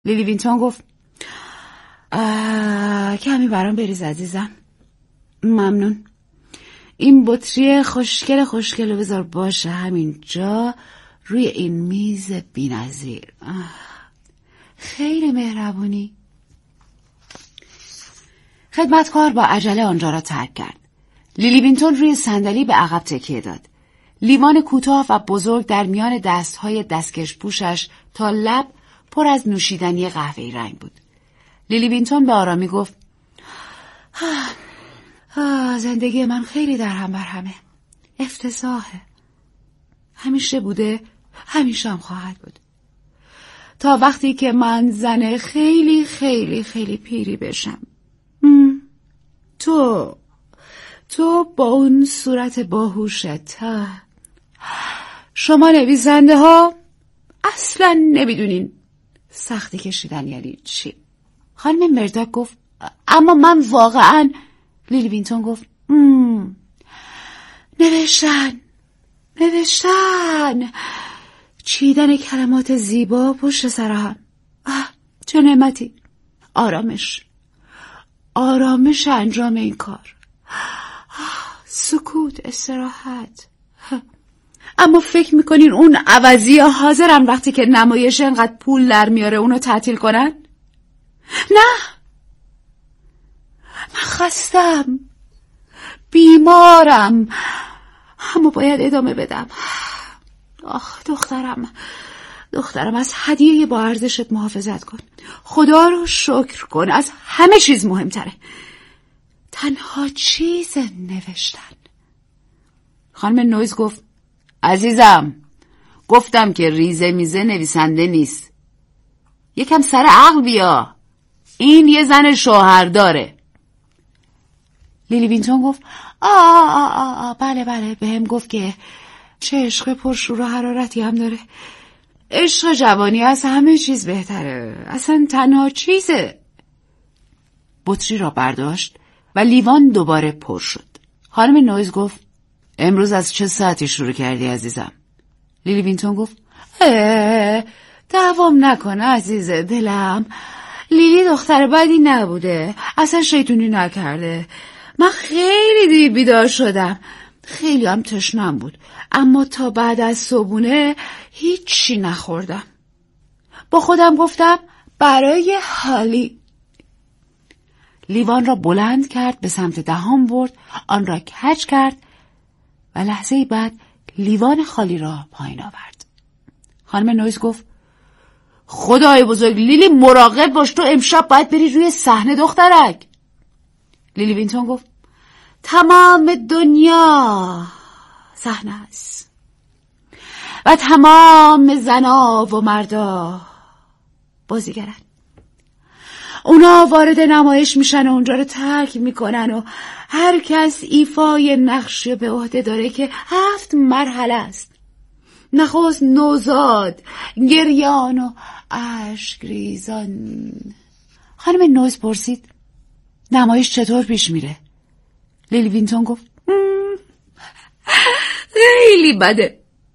لیلی وینتون گفت کمی برام بریز عزیزم. ممنون. این بطری خوشگل رو بذار باشه همینجا روی این میز بی‌نظیر. خیلی مهربونی. خدمتکار با عجله آنجا را ترک کرد. لیلی وینتون روی صندلی به عقب تکیه داد. لیوان کوتاه و بزرگ در میان دستهای دستکش پوشش تا لب پر از نوشیدنی قهوه‌ای رنگ بود. لیلی وینتون به آرامی گفت زندگی من خیلی در هم بر همه. افتضاحه. همیشه بوده، همیشه هم خواهد بود. تا وقتی که من زن خیلی خیلی خیلی پیری بشم. تو با اون صورت باهوشت، شما نویسنده ها اصلا نمیدونین سختی کشیدن یعنی چی. خانم مرداک گفت اما من واقعا. لیلی وینتون گفت نوشتن چیدن کلمات زیبا پشت سر هم. چه نعمتی. آرامش انجام این کار. سکوت، استراحت. اما فکر میکنین اون عوضی حاضرن وقتی که نمایش انقدر پول در میاره اونو تعطیل کنن؟ نه، من خستم، بیمارم، اما باید ادامه بدم. دخترم از هدیه با ارزشت محافظت کن. خدا رو شکر کن، از همه چیز مهمتره. تنها چیز نوشتن. خانم نویز گفت عزیزم، گفتم که ریزه میزه نویسنده نیست. یکم سر عقل بیا، این یه زن شوهر داره. لیلی وینتون گفت بله بهم گفت که چه عشق پرشور و حرارتی هم داره. عشق جوانی از همه چیز بهتره، اصلا تنها چیزه. بطری را برداشت و لیوان دوباره پر شد. خانم نویز گفت امروز از چه ساعتی شروع کردی عزیزم؟ لیلی وینتون گفت دوام نکنه عزیز دلم. لیلی دختر بدی نبوده، اصلا شیطونی نکرده. من خیلی دیر بیدار شدم، خیلی هم تشنم بود، اما تا بعد از صبحونه هیچی نخوردم. با خودم گفتم برای حالی. لیوان را بلند کرد، به سمت دهان برد، آن را کج کرد و لحظه بعد لیوان خالی را پایین آورد. خانم نویز گفت خدای بزرگ لیلی، مراقب باش، تو امشب باید بری روی صحنه دخترک. لیلی وینتون گفت تمام دنیا صحنه است و تمام زنا و مردا بازیگرن. اونا وارد نمایش میشن و اونجا رو ترک میکنن و هر کس ایفای نقشی به عهده داره که 7 مرحله است. نخست نوزاد، گریان و اشک ریزان. خانم نوز پرسید نمایش چطور پیش میره؟ لیلی وینتون گفت خیلی بده.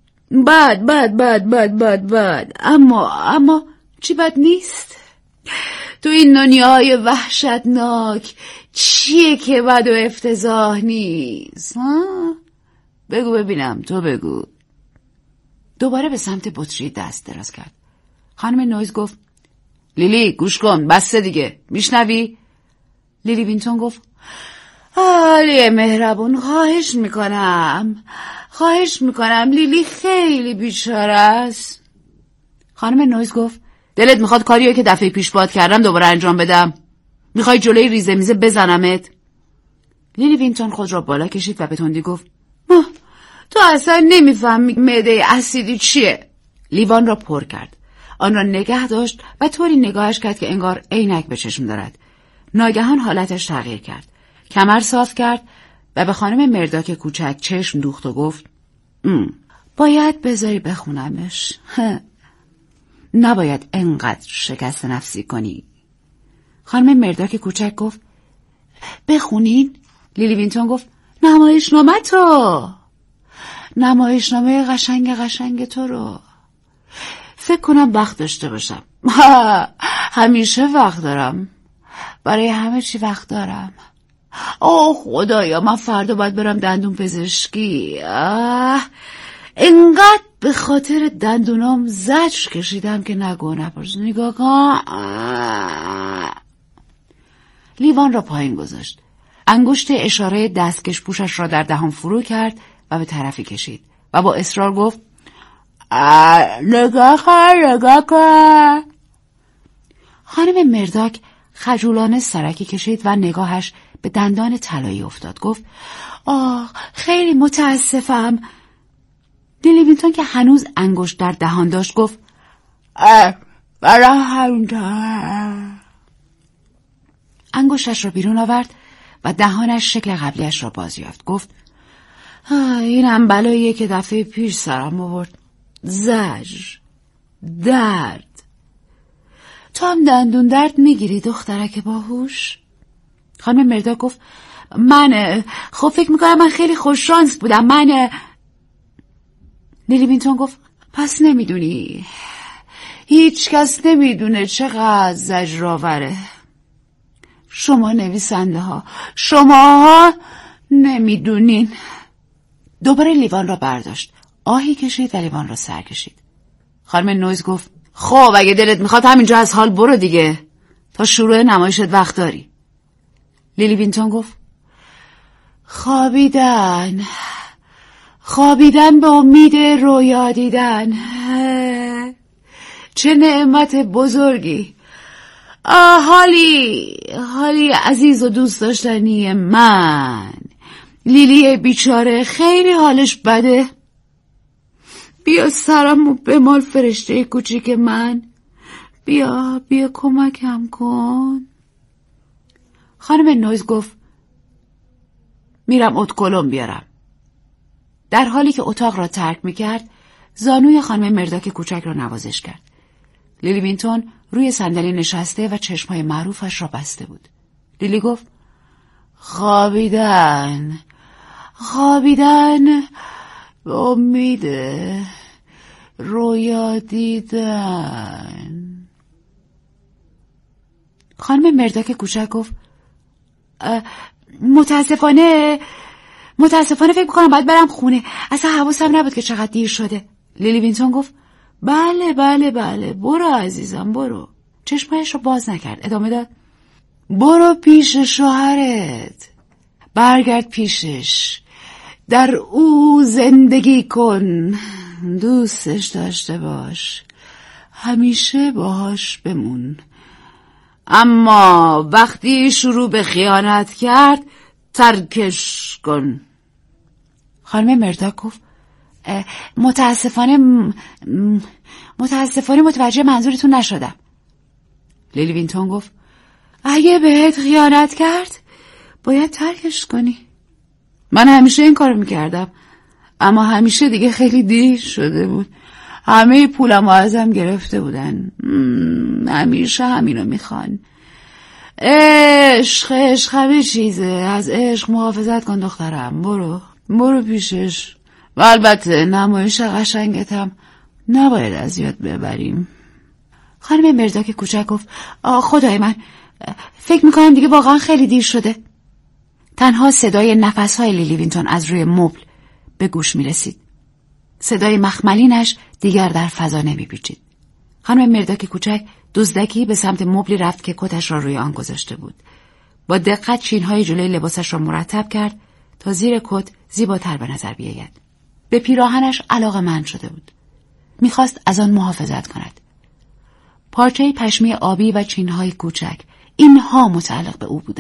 بد. اما چی بد نیست؟ تو این دنیای وحشتناک چیه که بد و افتضاح نیست؟ بگو ببینم، تو بگو. دوباره به سمت بطری دست دراز کرد. خانم نویز گفت لیلی گوش کن، بسته دیگه، میشنوی؟ لیلی وینتون گفت علی مهربون، خواهش میکنم لیلی خیلی بیچاره است. خانم نویز گفت دلت میخواد کاریو که دفعه پیش باد کردم دوباره انجام بدم؟ میخوای جلوی ریزه میزه بزنمت؟ لیلی وینتون خود را بالا کشید و به تندی گفت تو اصلا نمیفهمی معده اسیدی چیه. لیوان را پر کرد، آن را نگه داشت و طوری نگاهش کرد که انگار عینک به چشم دارد. ناگهان حالتش تغییر کرد، کمر صاف کرد و به خانم مرداک کوچک چشم دوخت و گفت باید بذاری بخونمش. نباید انقدر شکست نفسی کنی. خانم مرداک کوچک گفت بخونین؟ لیلی وینتون گفت نمایشنامه قشنگ تو رو. فکر کنم وقت داشته باشم. همیشه وقت دارم. برای همه چی وقت دارم. اوه خدایا، من فردا باید برم دندون پزشکی. انقدر به خاطر دندونام زجر کشیدم که نگو نپرس. نگاه کن. لیوان را پایین گذاشت. انگشت اشاره دستکش پوشش را در دهان فرو کرد و به طرفی کشید و با اصرار گفت نگاه کن. خانم مرداک خجولانه سرکی کشید و نگاهش به دندان طلایی افتاد. گفت خیلی متاسفم. لیوینگتون که هنوز انگشت در دهان داشت گفت برای همینطور. انگشتش را بیرون آورد و دهانش شکل قبلیش را باز یافت. گفت اینم بلاییه که دفعه پیش سرم آورد. زجر، درد. تو هم دندون درد میگیری دخترک باهوش؟ خانم مرداک گفت من خب فکر میکنم من خیلی خوششانس بودم. لیوینگتون گفت پس نمیدونی. هیچ کس نمیدونه چقدر زجرآوره. شما نویسنده ها، شما نمیدونین. دوباره لیوان را برداشت، آهی کشید و لیوان را سر کشید. خانم نویز گفت خب اگه دلت میخواد همینجا از حال برو دیگه، تا شروع نمایشت وقت داری. لیوینگتون گفت خوابیدن به امید رویا دیدن. چه نعمت بزرگی. حالی عزیز و دوست داشتنی من. لیلی بیچاره خیلی حالش بده. بیا سرمو بمال فرشته کوچیک من. بیا کمکم کن. خانم نویز گفت میرم ادکلن بیارم. در حالی که اتاق را ترک میکرد زانوی خانم مرداک کوچک را نوازش کرد. لیوینگتون روی صندلی نشسته و چشمهای معروفش را بسته بود. لیلی گفت خوابیدن به امید رویا دیدن. خانم مرداک کوچک گفت متاسفانه فکر کنم باید برم خونه. اصلا حواسم نبود که چقدر دیر شده. لیوینگتون گفت بله برو عزیزم برو. چشمهایش رو باز نکرد. ادامه داد برو پیش شوهرت، برگرد پیشش، در او زندگی کن، دوستش داشته باش، همیشه باهاش بمون. اما وقتی شروع به خیانت کرد ترکش کن. خانم مرداک گفت متاسفانه متوجه منظورتون نشدم. لیوینگتون گفت اگه بهت خیانت کرد باید ترکش کنی. من همیشه این کارو میکردم، اما همیشه دیگه خیلی دیر شده بود. همه پولمو ازم گرفته بودن. همیشه همینو میخوان. عشق همه چیزه. از عشق محافظت کن دخترم. برو پیشش. و البته نمایش قشنگتم نباید از یاد ببریم. خانم مرداک کوچک گفت خدای من فکر میکنم دیگه واقعا خیلی دیر شده. تنها صدای نفسهای لیوینگتون از روی مبل به گوش میرسید. صدای مخملینش دیگر در فضا نمیپیچید. خانم مرداک کوچک دزدکی به سمت مبلی رفت که کتش را روی آن گذاشته بود. با دقت چینهای جلوی لباسش را مرتب کرد تا زیر کت زیباتر به نظر بیاید. به پیراهنش علاقه‌مند شده بود. میخواست از آن محافظت کند. پارچه پشمی آبی و چینهای کوچک، اینها متعلق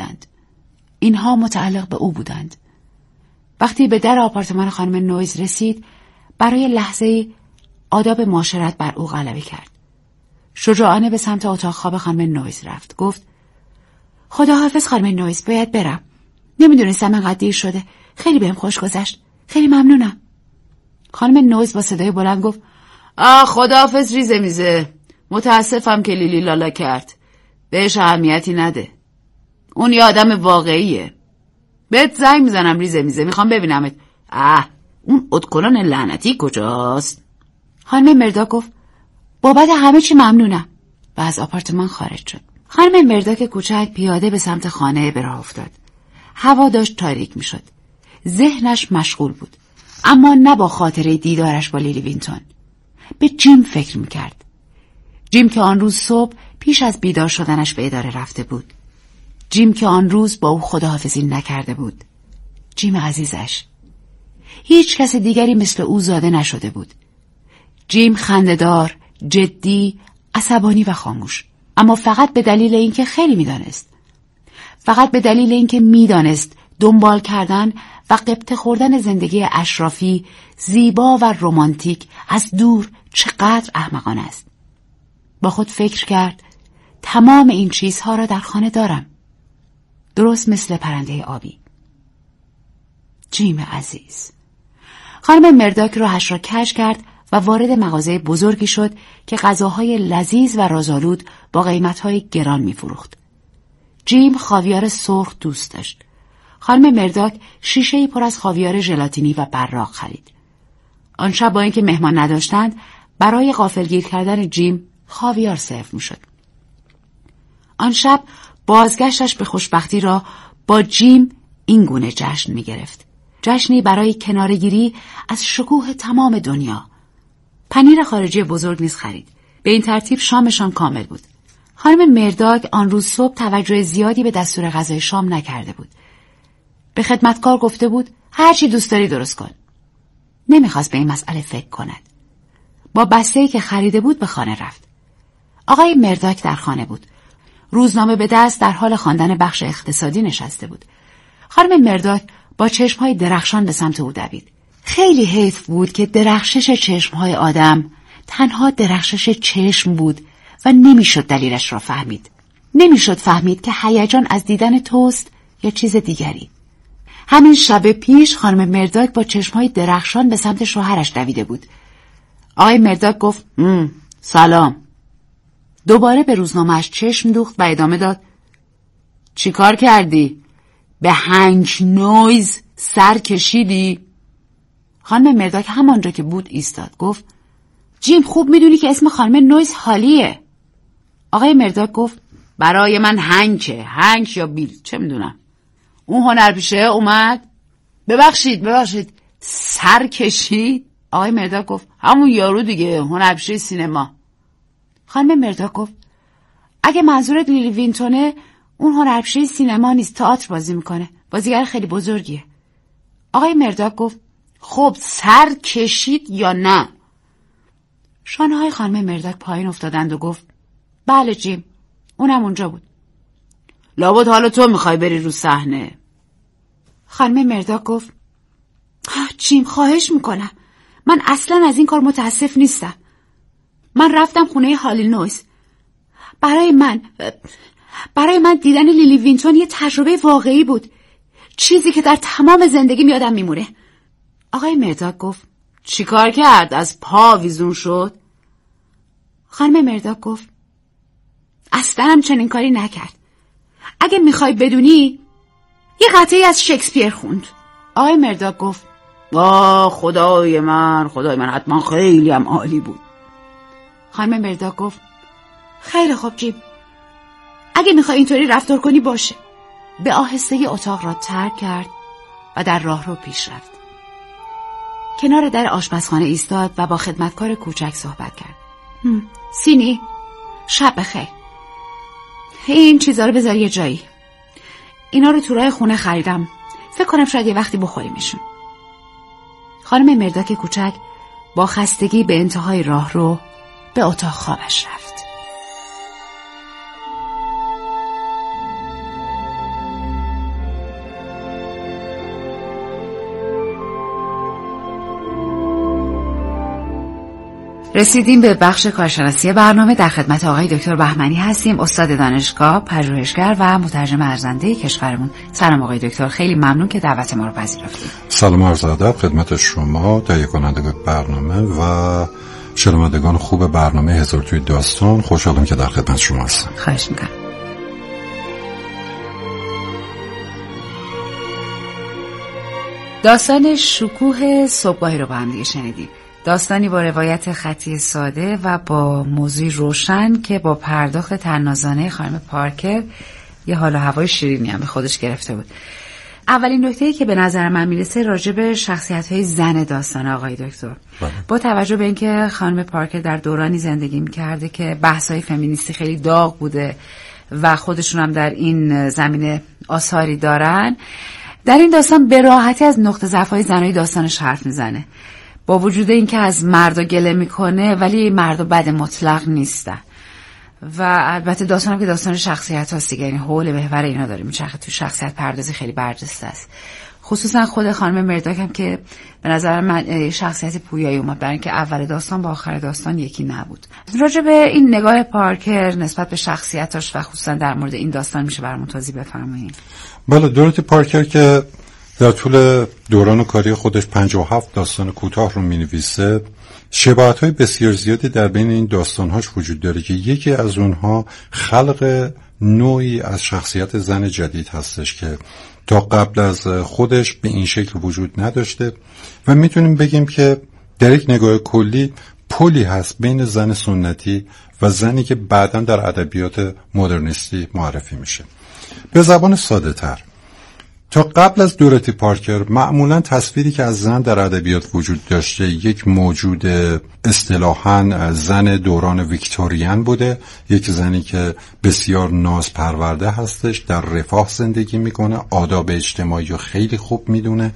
به او بودند. وقتی به در آپارتمان خانم نویز رسید، برای لحظه‌ای آداب معاشرت بر او غلبه کرد. شجاعانه به سمت اتاق خواب خانم نویز رفت. گفت خداحافظ خانم نویز، باید برم. نمیدونستم انقدر دیر شده. خیلی بهم خوش گذشت. خیلی ممنونم. خانم نویز با صدای بلند گفت خداحافظ ریزه میزه. متاسفم که لیلی لالا کرد. بهش اهمیتی نده. اون یه آدم واقعیه. بهت زنگ میزنم ریزه میزه. میخوام ببینمت. اون ادکلن لعنتی کجاست؟ خانم مرداک گفت بابت همه چی ممنونم. و از آپارتمان خارج شد. خانم مرداک کوچک پیاده به سمت خانه به راه افتاد. هوا داشت تاریک میشد. ذهنش مشغول بود، اما نه با خاطره دیدارش با لیلی وینتون. به جیم فکر میکرد. جیم که آن روز صبح پیش از بیدار شدنش به اداره رفته بود. جیم که آن روز با او خداحافظی نکرده بود. جیم عزیزش. هیچ کس دیگری مثل او زاده نشده بود. جیم خنده‌دار، جدی، عصبانی و خاموش، اما فقط به دلیل اینکه خیلی میدانست. فقط به دلیل اینکه میدانست دنبال کردن و قبطه خوردن زندگی اشرافی، زیبا و رمانتیک از دور چقدر احمقانه است. با خود فکر کرد تمام این چیزها را در خانه دارم، درست مثل پرنده آبی. جیم عزیز. خانم مرداک راهش را کج کرد و وارد مغازه بزرگی شد که غذاهای لذیذ و رازآلود با قیمتهای گران می‌فروخت. جیم خاویار سرخ دوست داشت. خانم مرداک شیشه‌ای پر از خاویار ژلاتینی و براق خرید. آن شب با اینکه مهمان نداشتند، برای غافلگیر کردن جیم خاویار سرو می‌شد. آن شب بازگشتش به خوشبختی را با جیم این گونه جشن می‌گرفت. جشنی برای کناره‌گیری از شکوه تمام دنیا. پنیر خارجی بزرگ نیز خرید. به این ترتیب شامشان کامل بود. خانم مرداک آن روز صبح توجه زیادی به دستور غذای شام نکرده بود. به خدمتکار گفته بود هر چی دوست داری درست کن. نمیخواست به این مسئله فکر کند. با بسته‌ای که خریده بود به خانه رفت. آقای مرداک در خانه بود. روزنامه به دست در حال خواندن بخش اقتصادی نشسته بود. خانم مرداک با چشمهای درخشان به سمت او دوید. خیلی حیف بود که درخشش چشمهای آدم تنها درخشش چشم بود و نمیشد دلیلش را فهمید. نمیشد فهمید که هیجان از دیدن توست یا چیز دیگری. همین شب پیش خانم مرداک با چشمهای درخشان به سمت شوهرش دویده بود. آقای مرداک گفت سلام. دوباره به روزنامه‌اش چشم دوخت و ادامه داد چی کار کردی؟ به هنگ نویز سر کشیدی؟ خانم مرداک همانجا که بود ایستاد. گفت جیم خوب میدونی که اسم خانم نویز هالیه. آقای مرداک گفت برای من هنگ یا بیل چه میدونم. اون هنرپیشه اومد؟ ببخشید سر کشید؟ آقای مرداک گفت همون یارو دیگه، هنرپیشه سینما. خانم مرداک گفت اگه منظورت لیلی وینتونه، اون هنرپیشه سینما نیست، تئاتر بازی میکنه، بازیگر خیلی بزرگیه. آقای مرداک گفت خب سر کشید یا نه؟ شانه‌های خانم مرداک پایین افتادند و گفت بله جیم، اونم اونجا بود. لابد حالا تو میخوای بری رو صحنه. خانم مرداک گفت جیم خواهش میکنم، من اصلا از این کار متاسف نیستم. من رفتم خونه هالی نویز. برای من دیدن لیلی وینتون یه تجربه واقعی بود، چیزی که در تمام زندگیم یادم میمونه. آقای مرداک گفت چی کار کرد؟ از پا ویزون شد؟ خانم مرداک گفت اصلا هم چنین کاری نکرد. اگه میخوای بدونی، یه قطعی از شکسپیر خوند. آقای مرداک گفت خدای من حتما خیلی هم عالی بود. خانم مرداک گفت خیلی خوب جیم، اگه میخوای اینطوری رفتار کنی باشه. به آهستگی اتاق را ترک کرد و در راه رو پیش رفت. کنار در آشپزخانه ایستاد و با خدمتکار کوچک صحبت کرد. سینی، شب بخیر. این چیزا رو بذار یه جایی. اینا رو تو راه خونه خریدم. فکر کنم شاید یه وقتی بخوریمشون. خانم مرداک کوچک با خستگی به انتهای راه رو به اتاق خوابش رفت. رسیدیم به بخش کارشناسی برنامه. در خدمت آقای دکتر بهمنی هستیم، استاد دانشگاه، پژوهشگر و مترجم ارزنده کشورمون. سلام آقای دکتر، خیلی ممنون که دعوت ما رو پذیرفتید. سلام عرض ادب خدمت شما، تهیه کننده برنامه و شنوندگان خوب برنامه هزار توی داستان. خوشحالم که در خدمت شما هستم. خواهش میکنم. داستان شکوه صبحگاهی رو با هم دیگه شنیدیم. داستانی با روایت خطی ساده و با موضوع روشن که با پرداخت طنازانه خانم پارکر یه حال و هوای شیرینی هم به خودش گرفته بود. اولین نکته‌ای که به نظر من میرسه راجع به شخصیت‌های زن داستان آقای دکتر. با توجه به اینکه خانم پارکر در دورانی زندگی می‌کرده که بحث‌های فمینیستی خیلی داغ بوده و خودشون هم در این زمینه آثاری دارن، در این داستان به راحتی از نقطه ضعف‌های زنای داستانش حرف میزنه. با وجود اینکه از مردا گله میکنه ولی مردا بد مطلق نیستن. و البته داستان هم که داستان شخصیت هاست دیگه، یعنی حول محور اینا داره میچرخه، تو شخصیت پردازی خیلی برجسته است. خصوصا خود خانم مرداک هم که به نظر من شخصیت پویایی اومد، برای اینکه اول داستان با آخر داستان یکی نبود. راجع به این نگاه پارکر نسبت به شخصیتاش و خصوصا در مورد این داستان میشه برامون توضیح بفرمایید؟ بله، دوروتی پارکر که در طول دوران کاری خودش 57 داستان کوتاه رو می‌نویسه، شباهت‌های بسیار زیادی در بین این داستان‌هاش وجود داره که یکی از اونها خلق نوعی از شخصیت زن جدید هستش که تا قبل از خودش به این شکل وجود نداشته و میتونیم بگیم که در یک نگاه کلی پلی هست بین زن سنتی و زنی که بعداً در ادبیات مدرنیستی معرفی میشه. به زبان ساده تر، تا قبل از دوروتی پارکر معمولاً تصویری که از زن در ادبیات وجود داشته یک موجود اصطلاحاً زن دوران ویکتوریان بوده، یک زنی که بسیار ناز پرورده هستش، در رفاه زندگی میکنه، آداب اجتماعی رو خیلی خوب میدونه.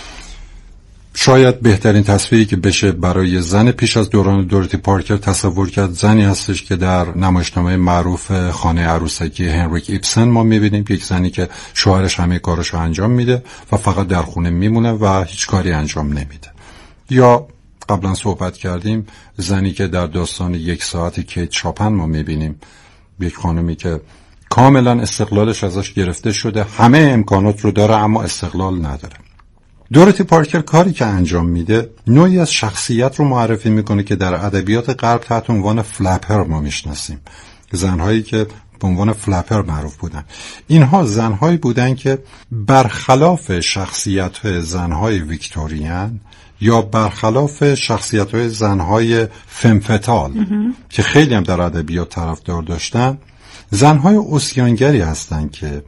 شاید بهترین تصویری که بشه برای زن پیش از دوران دوروتی پارکر تصور کرد زنی هستش که در نمایشنامه معروف خانه عروسکی هنریک ایبسن ما میبینیم، یک زنی که شوهرش همه کاراشو انجام میده و فقط در خونه میمونه و هیچ کاری انجام نمیده. یا قبلا صحبت کردیم زنی که در داستان 1 ساعت کیت شاپن ما میبینیم، یک خانمی که کاملا استقلالش ازش گرفته شده، همه امکانات رو داره اما استقلال نداره. دوروتی پارکر کاری که انجام میده نوعی از شخصیت رو معرفی میکنه که در ادبیات غرب تحت عنوان فلپر ما میشناسیم، زنهایی که به عنوان فلپر معروف بودن. اینها زنهایی بودن که برخلاف شخصیت زنهای ویکتوریان یا برخلاف شخصیت زنهای فمفتال که خیلی هم در ادبیات طرفدار داشتن، زنهای عصیانگری هستن که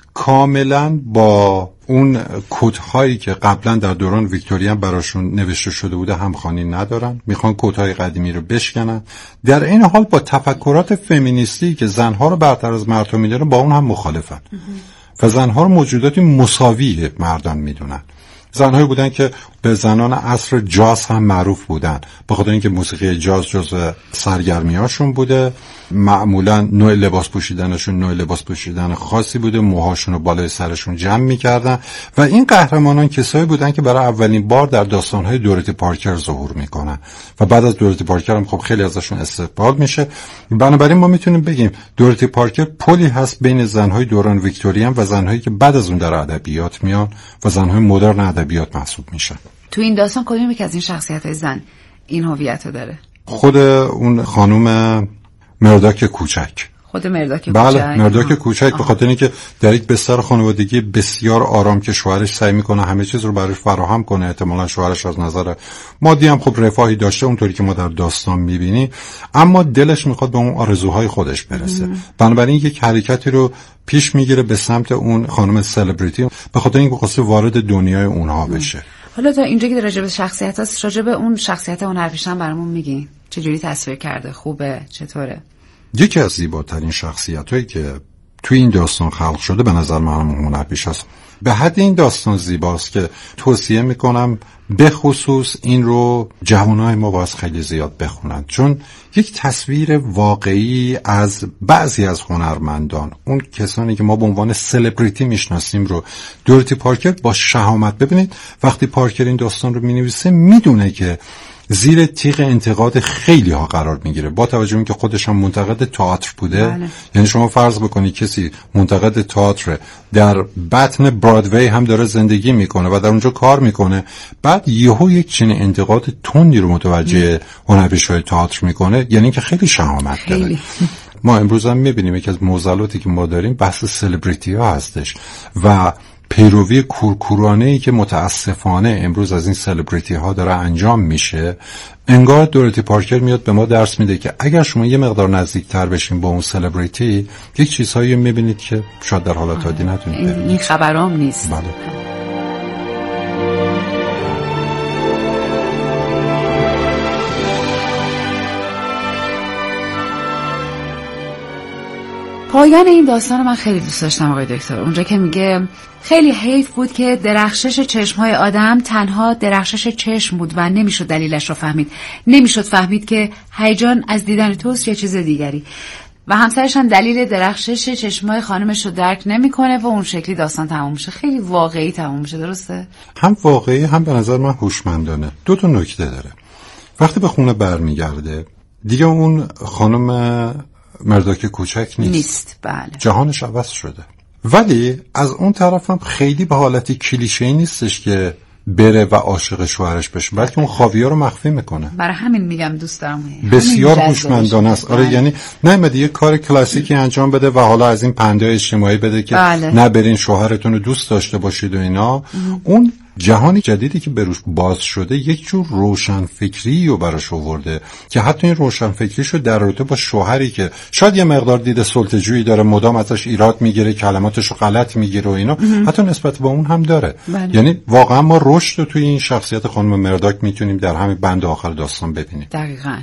کاملا با اون کدهایی که قبلا در دوران ویکتوریان براشون نوشته شده بوده همخوانی ندارن، میخوان کدهای قدیمی رو بشکنن. در این حال با تفکرات فمینیستی که زنها رو برتر از مردها میدونن با اون هم مخالفن و زنها رو موجوداتی مساوی مردان میدونن. زنهایی بودن که به زنان عصر جاز هم معروف بودن، به خاطر اینکه موسیقی جاز جزو سرگرمیاشون بوده. معمولا نوع لباس پوشیدنشون نوع لباس پوشیدن خاصی بوده، موهاشون رو بالای سرشون جمع میکردن و این قهرمانان کسایی بودن که برای اولین بار در داستانهای دوروتی پارکر ظهور میکنن و بعد از دوروتی پارکر هم خب خیلی ازشون استقبال میشه. بنابراین ما میتونیم بگیم دوروتی پارکر پلی هست بین زنهای دوران ویکتوریان و زنهایی که بعد از اون در ادبیات میان و زنهای مدرن ادبیات محسوب میشن. تو این داستان کدومی که از این شخصیت‌های زن این هویت رو داره؟ خود اون خانم مرداک کوچک. خود مرداک کوچک. بله، مرداک کوچک، به خاطر اینکه در یک بستر خانوادگی بسیار آرام که شوهرش سعی میکنه همه چیز رو براش فراهم کنه، احتمالاً شوهرش از نظر مادی هم خب رفاهی داشته اونطوری که ما در داستان میبینی، اما دلش میخواد به اون آرزوهای خودش برسه. بنابراین یک حرکتی رو پیش میگیره به سمت اون خانم سلبریتی، به خاطر اینکه قصه وارد دنیای اونها بشه. حالا تا اینجا که راجع به شخصیت هست، راجع به اون شخصیت هنرپیشه‌ام برامون میگین چجوری تصویر کرده؟ خوبه؟ چطوره؟ یکی از زیباترین شخصیت‌هایی که توی این داستان خلق شده به نظر من هنرپیشه است. به حد این داستان زیباست که توصیه میکنم به خصوص این رو جوانای ما باید خیلی زیاد بخونن، چون یک تصویر واقعی از بعضی از هنرمندان، اون کسانی که ما به عنوان سلبریتی میشناسیم رو دوروتی پارکر با شهامت، ببینید وقتی پارکر این داستان رو مینویسه میدونه که زیر تیغ انتقاد خیلی ها قرار میگیره، با توجه به اینکه خودش هم منتقد تئاتر بوده. بله. یعنی شما فرض بکنید کسی منتقد تئاتر در بطن برادوی هم داره زندگی میکنه و در اونجا کار میکنه، بعد یهو یک چنین انتقاد تندی رو متوجه هنرپیشه‌های تئاتر میکنه، یعنی که خیلی شهامت داره. ما امروز هم میبینیم یکی از معضلاتی که ما داریم بحث سلبریتی ها هستش و پیروی کورکورانه‌ای که متاسفانه امروز از این سلبریتی ها داره انجام میشه، انگار دوروتی پارکر میاد به ما درس میده که اگر شما یه مقدار نزدیکتر بشین با اون سلبریتی، یک چیزهایی میبینید که شاید در حالت عادی نتونید ببینید. این خبرام نیست. بله. پایان این داستان من خیلی دوست داشتم آقای دکتر. اونجا که میگه خیلی حیف بود که درخشش چشمهای آدم تنها درخشش چشم بود و نمیشد دلیلش رو فهمید. نمیشد فهمید که هیجان از دیدن توست یا چیز دیگری. و همسرش هم دلیل درخشش چشمهای خانمش رو درک نمیکنه و اون شکلی داستان تموم میشه. خیلی واقعی تموم میشه، درسته؟ هم واقعی هم به نظر من هوشمندانه. دو تا نکته داره. وقتی به خونه برمیگرده دیگه اون خانم مرداک کوچک نیست. بله. جهانش عوض شده. ولی از اون طرف هم خیلی به حالتی کلیشه‌ای نیستش که بره و عاشق شوهرش بشه، بلکه اون خاویار رو مخفی میکنه. برای همین میگم دوست دارم. بسیار هوشمندانه است. آره، یعنی نمیاد یه کار کلاسیکی انجام بده و حالا از این پندای اجتماعی بده که نه برین شوهرتون رو دوست داشته باشید و اینا. اون جهانی جدیدی که بروش باز شده یک جور روشنفکری رو براش آورده که حتی این روشنفکریش رو در رابطه با شوهری که شاید یه مقدار دید سلطه‌جویی داره، مدام ازش ایراد میگیره، کلماتش رو غلط میگیره و اینا، حتی نسبت به اون هم داره. یعنی واقعا ما رشد رو توی این شخصیت خانم مرداک میتونیم در همین بند آخر داستان ببینیم. دقیقاً.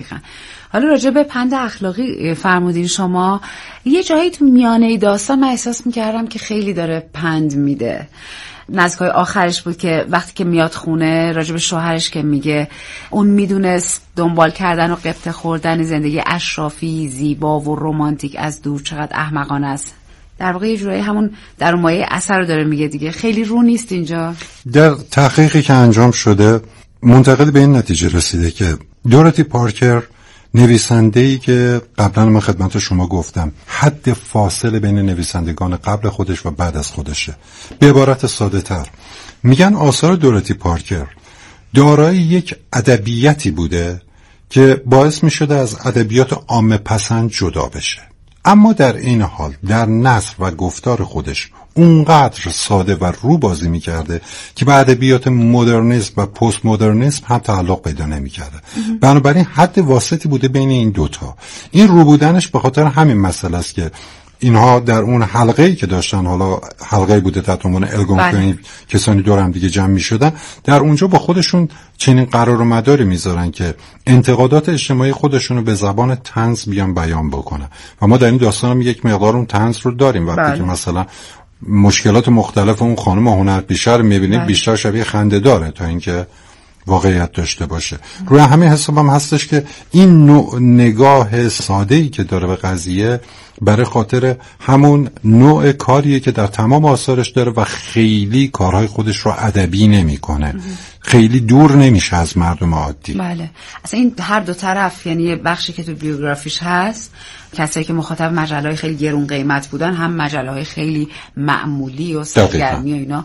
حالا راجع به پند اخلاقی فرمودین شما، یه جایی تو میانه داستان من احساس میکردم که خیلی داره پند میده. نزدیکای آخرش بود که وقتی که میاد خونه راجع به شوهرش که میگه اون میدونست دنبال کردن و قبطه خوردن زندگی اشرافی زیبا و رمانتیک از دور چقدر احمقانه است. در واقع یه جورایی همون در مایه اثر رو داره میگه دیگه. خیلی رو نیست اینجا. در تحقیقی که انجام شده منتقل به این نتیجه رسیده که دوروتی پارکر، نویسنده‌ای که قبلا من خدمت شما گفتم حد فاصله بین نویسندگان قبل خودش و بعد از خودشه. به عبارت ساده تر میگن آثار دوروتی پارکر دارای یک ادبیاتی بوده که باعث میشده از ادبیات عامه پسند جدا بشه، اما در این حال در نثر و گفتار خودش اونقدر ساده و رو بازی میکرده که به ادبیات مدرنیسم و پست مدرنیسم هم تعلق پیدا نمیکرده. بنابراین حد واسطی بوده بین این دوتا. این رو بودنش به خاطر همین مسئله است که اینها در اون حلقه‌ای که داشتن، حالا حلقه‌ای بوده تحت عنوان الگونکوین، کسانی دور هم دیگه جمع می‌شدن، در اونجا با خودشون چنین قرار و مداری میذارن که انتقادات اجتماعی خودشون رو به زبان طنز بیان بکنن. و ما در این داستان هم یک مقدار اون طنز رو داریم. وقتی که مثلا مشکلات مختلف اون خانم هنرپیشه رو می‌بینید بیشتر شبیه خنده داره تا اینکه واقعیت داشته باشه. روی همین حساب هم هستش که این نوع نگاه ساده‌ای که داره به قضیه برای خاطر همون نوع کاریه که در تمام آثارش داره و خیلی کارهای خودش رو ادبی نمی‌کنه. خیلی دور نمیشه از مردم عادی. بله. اصلا این هر دو طرف، یعنی یه بخشی که تو بیوگرافیش هست، کسایی که مخاطب مجله‌های خیلی گرون قیمت بودن، هم مجله‌های خیلی معمولی و سرگرمی و اینا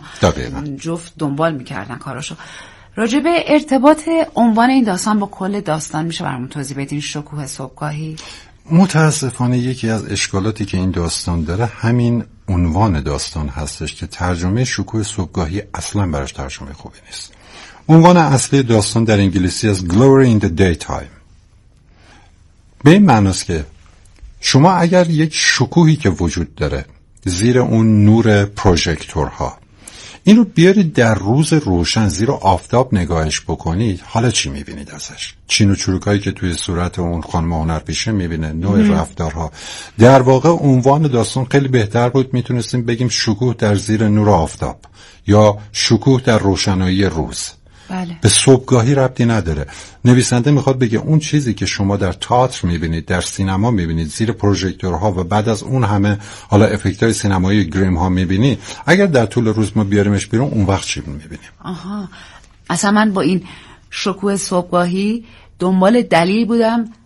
جفت دنبال می‌کردن کاراشو. راجع به ارتباط عنوان این داستان با کل داستان میشه برامون توضیح بدین؟ شکوه صبحگاهی. متاسفانه یکی از اشکالاتی که این داستان داره همین عنوان داستان هستش که ترجمه شکوه صبحگاهی اصلا براش ترجمه خوبی نیست. عنوان اصلی داستان در انگلیسی از Glory in the Daytime. به این معناست که شما اگر یک شکوهی که وجود داره زیر اون نور پروژکتورها، این رو بیارید در روز روشن زیر آفتاب نگاهش بکنید، حالا چی میبینید ازش؟ چین و چروکایی که توی صورت اون خانم هنرپیشه میبینه، نوع رفتارها. در واقع عنوان داستان خیلی بهتر بود، میتونستیم بگیم شکوه در زیر نور آفتاب یا شکوه در روشنایی روز. بله. به صبحگاهی ربطی نداره. نویسنده میخواد بگه اون چیزی که شما در تئاتر میبینید، در سینما میبینید، زیر پروژکتورها و بعد از اون همه حالا افکت‌های سینمایی گریم ها میبینید، اگر در طول روز ما بیاریمش بیرون، اون وقت چی میبینیم؟ اصلا من با این شکوه صبحگاهی دنبال دلیل بودم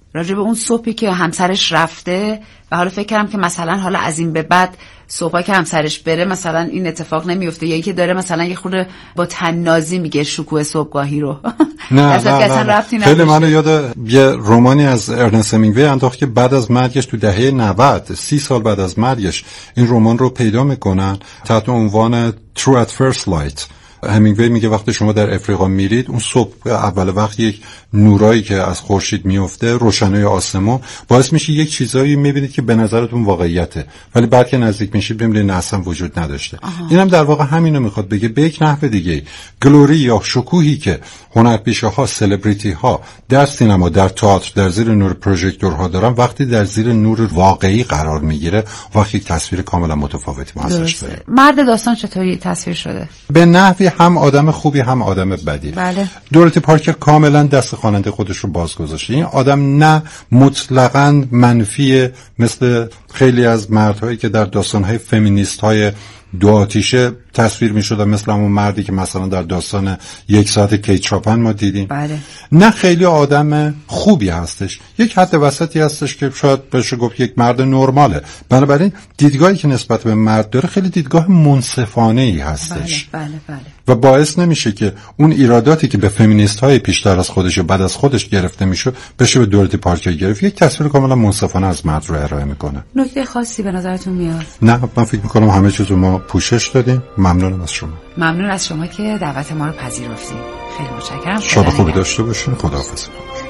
راجع به اون صبحی که همسرش رفته و حالا فکر کردم که مثلا حالا از این به بعد صبحا که همسرش بره مثلا این اتفاق نمیفته، یا اینکه داره مثلا یه خورده با طنازی میگه شکوه صبحگاهی رو. نه خیلی من یاد یه رمانی از ارنست همینگوی انداخت که بعد از مرگش تو دهه 90 30 سال بعد از مرگش این رمان رو پیدا میکنن تحت عنوان True at First Light. همینگوی میگه وقتی شما در افریقا میرید اون صبح اول وقت یک نورایی که از خورشید میفته روشنایی آسمون باعث میشه یک چیزایی میبینید که به نظرتون واقعیته، ولی بعد که نزدیک میشید میبینید اصلا وجود نداشته. اینم در واقع همینو میخواد بگه به یک نحو دیگه گلوری یا شکوهی که هنرپیشه ها سلبریتی ها در سینما در تئاتر در زیر نور پروژکتورها دارن وقتی در زیر نور واقعی قرار میگیره وقتی یک تصویر کاملا متفاوتی ما ازش داریم. مرد داستان چطوری تصویر شده؟ به نحوی هم آدم خوبی هم آدم بدی. بله. دوروتی پارکر کاملا دست خواننده خودش رو باز گذاشته. این آدم نه مطلقاً منفیه مثل خیلی از مردهایی که در داستان‌های فمینیست‌های دو آتیشه تصویر می‌شد، مثل همون مردی که مثلا در داستان یک ساعت کیت چاپن ما دیدیم. بله. نه خیلی آدم خوبی هستش، یک حد وسطی هستش که شاید بشه گفت یک مرد نرماله. بنابراین دیدگاهی که نسبت به مرد داره خیلی دیدگاه منصفانه‌ای هستش. بله بله بله. و باعث نمیشه که اون ایراداتی که به فمینیست‌های پیشتر از خودش و بعد از خودش گرفته میشه بشه به دوروتی پارکر گرفت. یک تصویر کاملا منصفانه از مرد رو ارائه میکنه. نکته خاصی به نظرتون میاد؟ نه، من فکر میکنم همه چیزو ما پوشش دادیم. ممنونم از شما. ممنون از شما که دعوت ما رو پذیرفتید. خیلی متشکرم. شب خوبی داشته باشین. خداحافظ.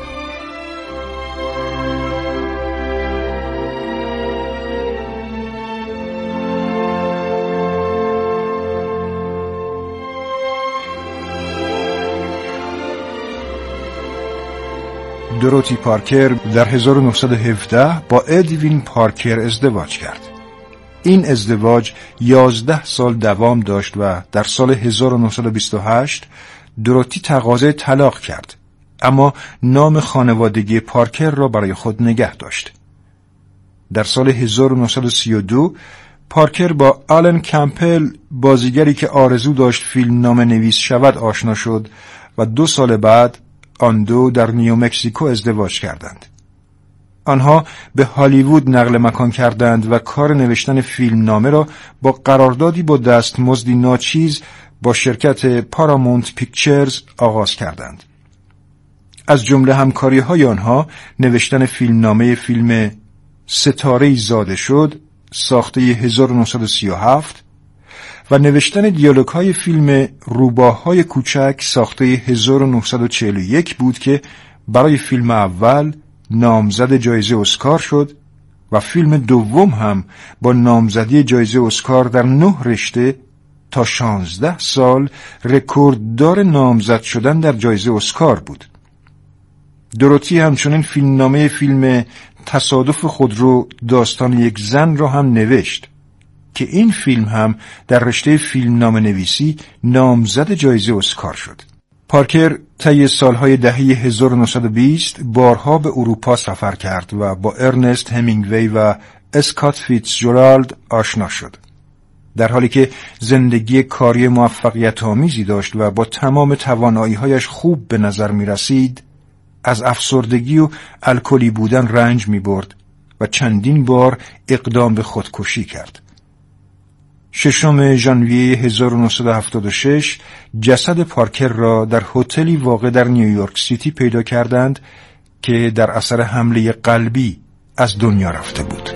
دوروتی پارکر در 1917 با ادوین پارکر ازدواج کرد. این ازدواج 11 سال دوام داشت و در سال 1928 دوروتی تقاضای طلاق کرد، اما نام خانوادگی پارکر را برای خود نگه داشت. در سال 1932 پارکر با آلن کمپل، بازیگری که آرزو داشت فیلمنامه نویس شود، آشنا شد و 2 سال بعد آن دو در نیومکسیکو ازدواج کردند. آنها به هالیوود نقل مکان کردند و کار نوشتن فیلمنامه را با قراردادی با دستمزدی ناچیز با شرکت پارامونت پیکچرز آغاز کردند. از جمله همکاری‌های آنها نوشتن فیلمنامه فیلم ستاره‌ای زاده شد ساخته 1937 و نوشتن دیالوگ‌های فیلم روباهای کوچک ساخته 1941 بود که برای فیلم اول نامزد جایزه اسکار شد و فیلم دوم هم با نامزدی جایزه اسکار در 9 رشته تا 16 سال رکورددار نامزد شدن در جایزه اسکار بود. دوروتی همچنین فیلمنامه فیلم تصادف خودرو داستان یک زن را هم نوشت که این فیلم هم در رشته فیلمنامه نویسی نامزد جایزه اسکار شد. پارکر طی سالهای دهه 1920 بارها به اروپا سفر کرد و با ارنست همینگوی و اسکات فیتزجرالد آشنا شد. در حالی که زندگی کاری موفقیت‌آمیزی داشت و با تمام توانایی‌هایش خوب به نظر می‌رسید، از افسردگی و الکلی بودن رنج می‌برد و چندین بار اقدام به خودکشی کرد. 6 ژانویه 1976 جسد پارکر را در هتلی واقع در نیویورک سیتی پیدا کردند که در اثر حمله قلبی از دنیا رفته بود.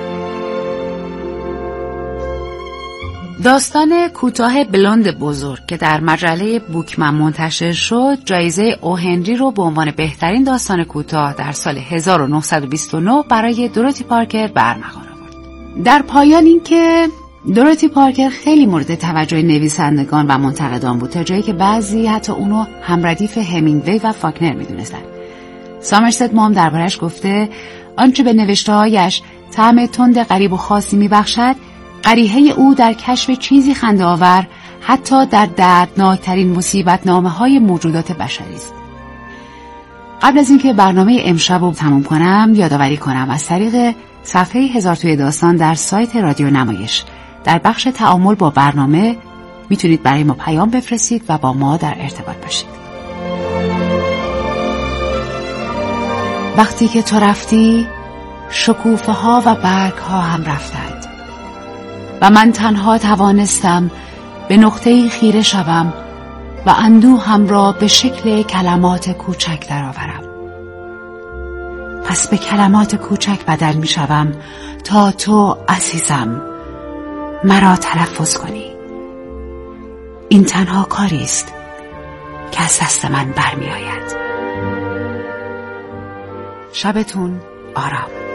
داستان کوتاه بلوند بزرگ که در مجله بوکمن منتشر شد جایزه او هنری رو به عنوان بهترین داستان کوتاه در سال 1929 برای دوروتی پارکر برمغان آورد. در پایان این که دوروتی پارکر خیلی مورد توجه نویسندگان و منتقدان بود، تا جایی که بعضی حتی اونو همردیف همینگوی و فاکنر میدونستن. سامرست مام دربارش گفته آنچه به نوشته‌هایش طعم تند غریب و خاصی میبخشد قریحه او در کشف چیزی خنده‌آور حتی در دردناکترین مصیبت‌نامه‌های موجودات بشری است. قبل از اینکه برنامه امشب رو تموم کنم یادآوری کنم از طریق صفحه 1000 توی داستان در سایت رادیو نمایش در بخش تعامل با برنامه میتونید برای ما پیام بفرستید و با ما در ارتباط باشید. وقتی که تو رفتی شکوفه ها و برگ ها هم رفتند و من تنها توانستم به نقطه‌ای خیره شوم و اندوهم را به شکل کلمات کوچک درآورم. پس به کلمات کوچک بدل می شوم تا تو عزیزم مرا تلفظ کنی. این تنها کاری است که از دست من برمی آید. شبتون آرام.